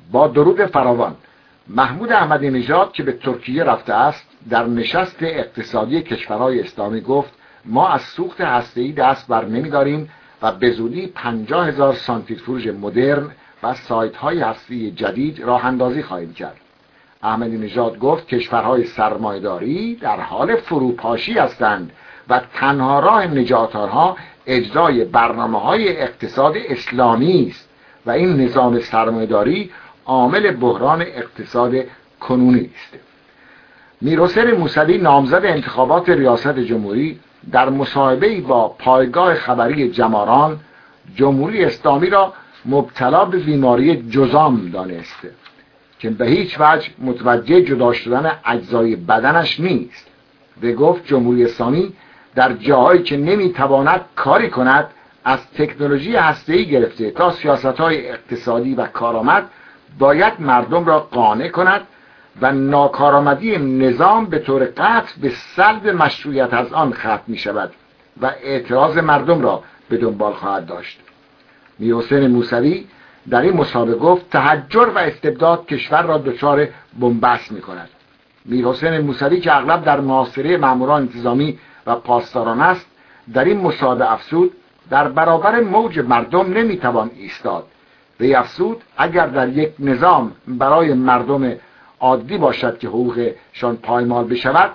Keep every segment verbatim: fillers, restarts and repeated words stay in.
با درود فراوان، محمود احمدی نژاد که به ترکیه رفته است در نشست اقتصادی کشورهای اسلامی گفت ما از سوخت هسته‌ای دست بر نمی‌داریم و به زودی پنجاه هزار سانتریفیوژ مدرن و سایت‌های هسته‌ای جدید راه اندازی خواهیم کرد. احمدی نژاد گفت کشورهای سرمایه‌داری در حال فروپاشی هستند و تنها راه نجات آنها اجرای برنامه‌های اقتصاد اسلامی است و این نظام سرمایه‌داری عامل بحران اقتصاد کنونی است. میرحسین موسوی نامزد انتخابات ریاست جمهوری در مصاحبه‌ای با پایگاه خبری جماران جمهوری اسلامی را مبتلا به بیماری جذام دانست که به هیچ وجه متوجه جدا شدن اجزای بدنش نیست و گفت جمهوری اسلامی در جاهایی که نمیتواند کاری کند از تکنولوژی هسته‌ای گرفته تا سیاست‌های اقتصادی و کارآمد باید مردم را قانع کند و ناکارآمدی نظام به طور قطع به سلب مشروعیت از آن ختم می شود و اعتراض مردم را به دنبال خواهد داشت. میرحسین موسوی در این مصاحبه گفت تحجر و استبداد کشور را دچار بنبست می کند. میرحسین موسوی که اغلب در محاصره ماموران انتظامی و پاسداران است در این مصاحبه افزود در برابر موج مردم نمی توان ایستاد. وی افزود اگر در یک نظام برای مردم عادی باشد که حقوقشان پایمال بشود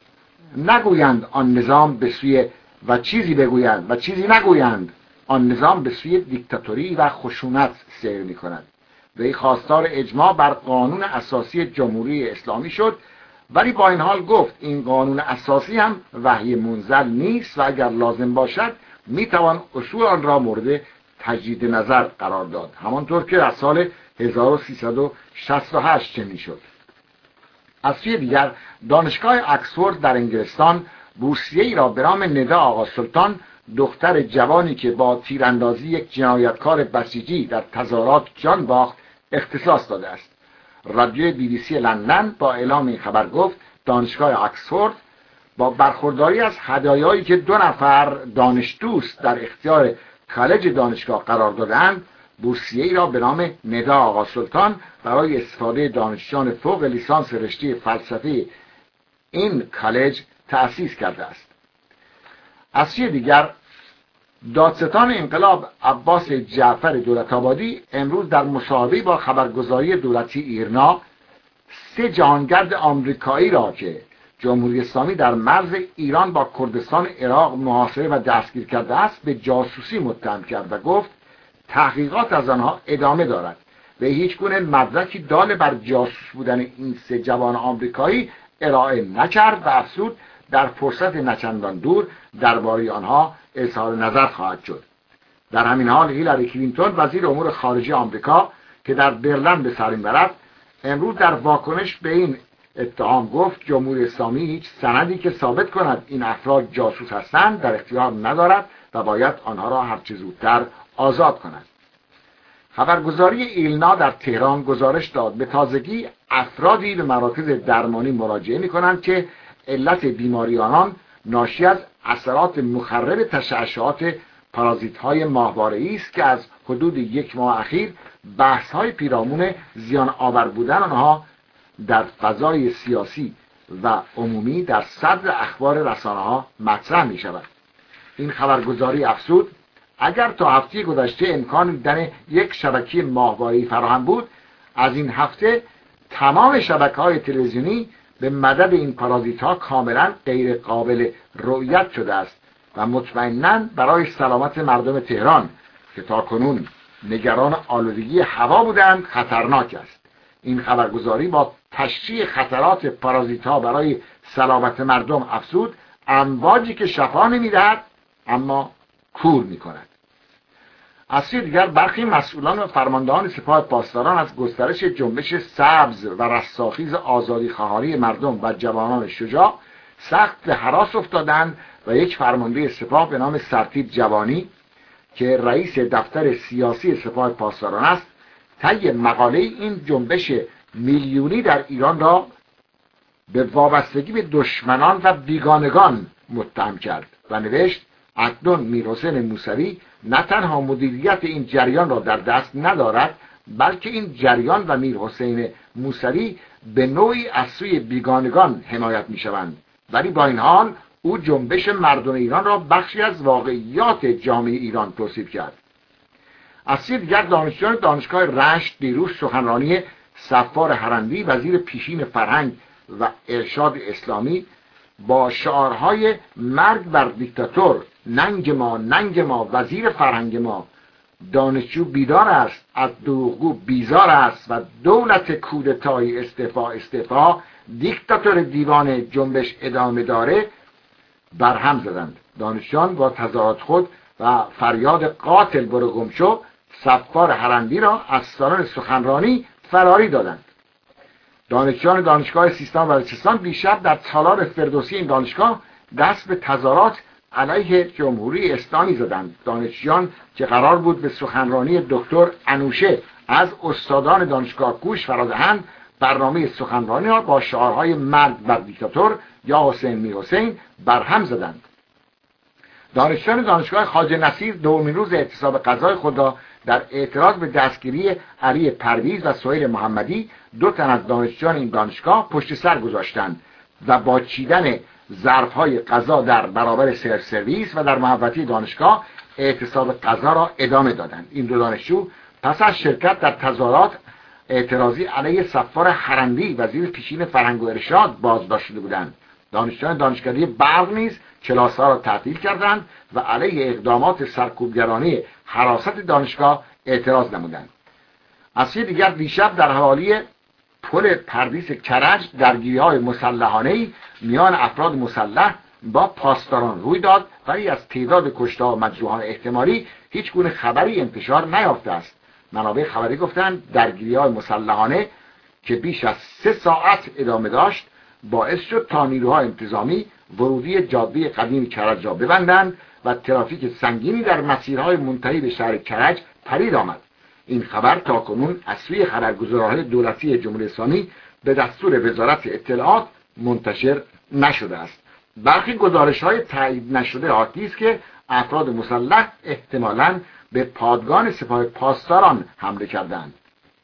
نگویند آن نظام به سوی و چیزی بگویند و چیزی نگویند آن نظام به سوی دیکتاتوری و خشونت سیر می کند. وی خواستار اجماع بر قانون اساسی جمهوری اسلامی شد ولی با این حال گفت این قانون اساسی هم وحی منزل نیست و اگر لازم باشد می توان اصول آن را مورد تجدید نظر قرار داد، همانطور که از سال هزار و سیصد و شصت و هشت چنین شد. از سوی دیگر دانشگاه اکسفورد در انگلستان بورسیه‌ای را به نام ندا آقا سلطان، دختر جوانی که با تیراندازی یک جنایتکار بسیجی در تظاهرات جان باخت، اختصاص داده است. رادیو بی بی سی لندن با اعلام این خبر گفت دانشگاه اکسفورد با برخورداری از هدایایی که دو نفر دانش دوست در اختیار کالج دانشگاه قرار دادند، بورسیه‌ای را به نام ندا آقا سلطان برای استفاده دانشجویان فوق لیسانس رشته فلسفه این کالج تأسیس کرده است. از سوی دیگر دادستان انقلاب عباس جعفر دولت‌آبادی امروز در مصاحبه‌ای با خبرگزاری دولتی ایرنا سه جهانگرد آمریکایی را که جمهوری اسلامی در مرز ایران با کردستان عراق محاصره و دستگیر کرده است به جاسوسی متهم کرد و گفت تحقیقات از آنها ادامه دارد و هیچ گونه مدرکی دال بر جاسوس بودن این سه جوان آمریکایی ارائه نکرد و افزود در فرصت نچندان دور درباره آنها اظهار نظر خواهد شد. در همین حال هیلاری کلینتون وزیر امور خارجه آمریکا که در برلین به سر میبرد امروز در واکنش به این اتهام گفت جمهوری اسلامی هیچ سندی که ثابت کند این افراد جاسوس هستند در اختیار ندارد و باید آنها را هرچه زودتر آزاد کند. خبرگزاری ایلنا در تهران گزارش داد به تازگی افرادی به مراکز درمانی مراجعه می‌کنند که علت بیماری آنان ناشی از اثرات مخرب تشعشعات پارازیت‌های ماهواره‌ای است که از حدود یک ماه اخیر بحث‌های پیرامون زیان آور بودن آنها در فضای سیاسی و عمومی در صدر اخبار رسانه‌ها مطرح می‌شود. این خبرگزاری افزود اگر تا هفته گذشته امکان دیدن یک شبکه ماهواره‌ای فراهم بود، از این هفته تمام شبکه‌های تلویزیونی به مدد این پارازیت‌ها کاملا غیر قابل رؤیت شده است و مطمئناً برای سلامت مردم تهران که تاکنون نگران آلودگی هوا بودند خطرناک است. این خبرگزاری با تشریح خطرات پارازیت‌ها برای سلامت مردم افزود امواجی که شفا نمی‌دهد اما کور می‌کند. از سوی دیگر برخی مسئولان و فرماندهان سپاه پاسداران از گسترش جنبش سبز و رستاخیز آزادی خواهی مردم و جوانان شجاع سخت به هراس افتادند و یک فرمانده سپاه به نام سرتیپ جوانی که رئیس دفتر سیاسی سپاه پاسداران است طی مقاله این جنبش میلیونی در ایران را به وابستگی به دشمنان و بیگانگان متهم کرد و نوشت اکنون میرحسین موسوی نه تنها مدیریت این جریان را در دست ندارد بلکه این جریان و میر حسین موسوی به نوعی از سوی بیگانگان حمایت می شوند. ولی با این حال او جنبش مردم ایران را بخشی از واقعیات جامعه ایران توصیف کرد. از سوی دیگر دانشجویان دانشگاه رشت دیروز سخنرانی صفار حرندی وزیر پیشین فرهنگ و ارشاد اسلامی با شعارهای مرگ بر دیکتاتور، ننگ ما ننگ ما، وزیر فرهنگ ما، دانشجو بیدار است، از دروغگو بیزار است و دولت کودتایی استعفا استعفا، دیکتاتور دیوانه جنبش ادامه داره برهم زدند. دانشجویان با تظاهرات خود و فریاد قاتل برو گم شو صفار حرندی را از سالن سخنرانی فراری دادند. دانشجویان دانشگاه سیستان و بلوچستان دیشب در تالار فردوسی این دانشگاه دست به تظاهرات علیه جمهوری اسلامی زدند. دانشجویان که قرار بود به سخنرانی دکتر انوشه از استادان دانشگاه گوش فرا دهند، برنامه سخنرانی را با شعارهای مرگ بر دیکتاتور یا حسین میر حسین برهم زدند. دانشجویان دانشگاه خواجه نصیر دومین روز اعتصاب غذای خود را در اعتراض به دستگیری علی پرویز و سهیل محمدی، دو تن از دانشجویان این دانشگاه، پشت سر گذاشتند و با چیدن ظرفهای غذا در برابر سرو سرویس و در محوطه دانشگاه اعتصاب غذا را ادامه دادند. این دو دانشجو پس از شرکت در تظاهرات اعتراضی علیه صفار حرندی وزیر پیشین فرهنگ و ارشاد بازداشت شده بودند. دانشجویان دانشکده برق نیز کلاس‌ها را تعطیل کردند و علیه اقدامات سرکوبگرانه حراست دانشگاه اعتراض نمودند. از سوی دیگر دیشب در حوالی پل پردیس کرج درگیری‌های مسلحانه‌ای میان افراد مسلح با پاسداران روی داد، ولی از تعداد کشته و مجروحان احتمالی هیچ گونه خبری انتشار نیافته است. منابع خبری گفتند درگیری‌های مسلحانه که بیش از سه ساعت ادامه داشت باعث شد تا نیروهای انتظامی ورودی جاده قدیم کرج را ببندند و ترافیک سنگینی در مسیرهای منتهی به شهر کرج پدید آمد. این خبر تاکنون از سوی خبرگزارهای دولتی جمهوری اسلامی به دستور وزارت اطلاعات منتشر نشده است. برخی گزارش‌های تایید نشده حاکی است که افراد مسلح احتمالاً به پادگان سپاه پاسداران حمله کردند.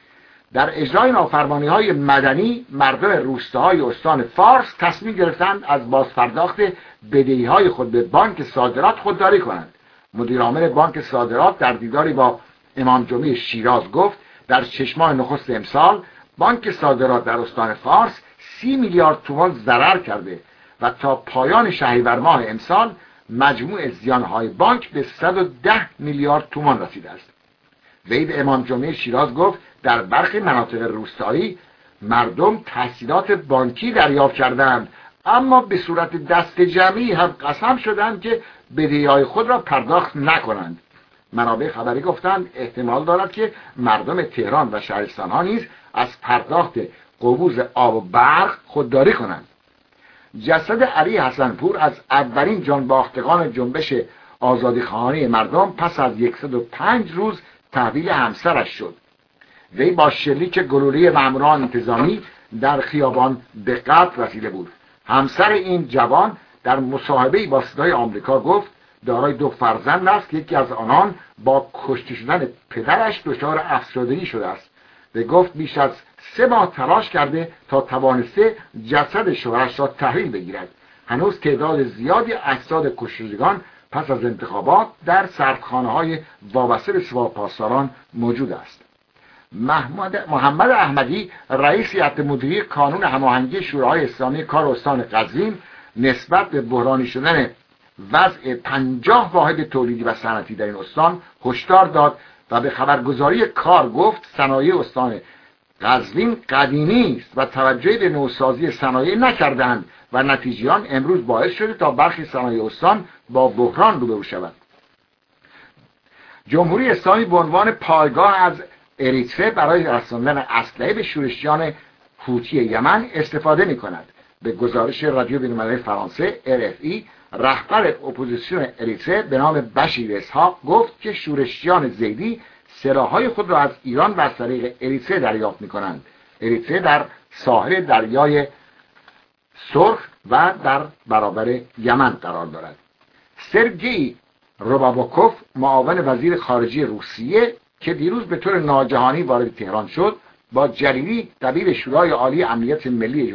در اجرای نافرمانی‌های مدنی مردم روستاهای استان فارس تصمیم گرفتند از بازپرداخت بدهی‌های خود به بانک صادرات خودداری کنند. مدیر عامل بانک صادرات در دیداری با امام جمعه شیراز گفت در شش ماه نخست امسال بانک صادرات در استان فارس سی میلیارد تومان ضرر کرده و تا پایان شهریور ماه امسال مجموع زیانهای بانک به صد و ده میلیارد تومان رسیده است. وی به امام جمعه شیراز گفت در برخی مناطق روستایی مردم تحصیلات بانکی دریافت کردند، اما به صورت دست جمعی هم قسم شدند که بدهی‌های خود را پرداخت نکنند. منابع خبری گفتند احتمال دارد که مردم تهران و شهرستان‌ها نیز از پرداخت قبوز آب و برق خودداری کنند. جسد علی حسنپور از اولین جانباختگان جنبش آزادیخواهانه مردم پس از صد و پنج روز تحویل همسرش شد. وی با شلیک گلوله ماموران انتظامی در خیابان به قتل رسیده بود. همسر این جوان در مصاحبه‌ای با صدای آمریکا گفت دارای دو فرزند است که یکی از آنان با کشته شدن پدرش دچار افسردگی شده است. و گفت بیش از سه ماه تلاش کرده تا توانسته جسد شوهرش را تحویل بگیرد. هنوز تعداد زیادی اجساد کشتگان پس از انتخابات در سردخانه‌های وابسته به سپاه پاسداران موجود است. محمد محمد احمدی رئیس هیئت مدیره کانون هماهنگی شورای اسلامی کار استان قزوین نسبت به بحرانی شدن وضع پنجاه واحد تولیدی و صنعتی در این استان هشدار داد و به خبرگزاری کار گفت صنایع استان قزوین قدیمی است و توجهی به نوسازی صنایع نکردند و نتیجه آن امروز باعث شده تا برخی صنایع استان با بحران روبرو شود. جمهوری اسلامی به عنوان پایگاه از اریتره برای رساندن اسلحه به شورشیان حوثی یمن استفاده می کند. به گزارش رادیو بین‌المللی فرانسه ار اف ای رهبر اپوزیسیون اریتره به نام بشیر اسحاق گفت که شورشیان زیدی سلاح‌های خود را از ایران و از طریق اریتره دریافت می‌کنند. اریتره در ساحل دریای سرخ و در برابر یمن قرار دارد. سرگئی روبابوکوف معاون وزیر خارجه روسیه که دیروز به طور ناگهانی وارد تهران شد با جلیلی دبیر شورای عالی امنیت ملی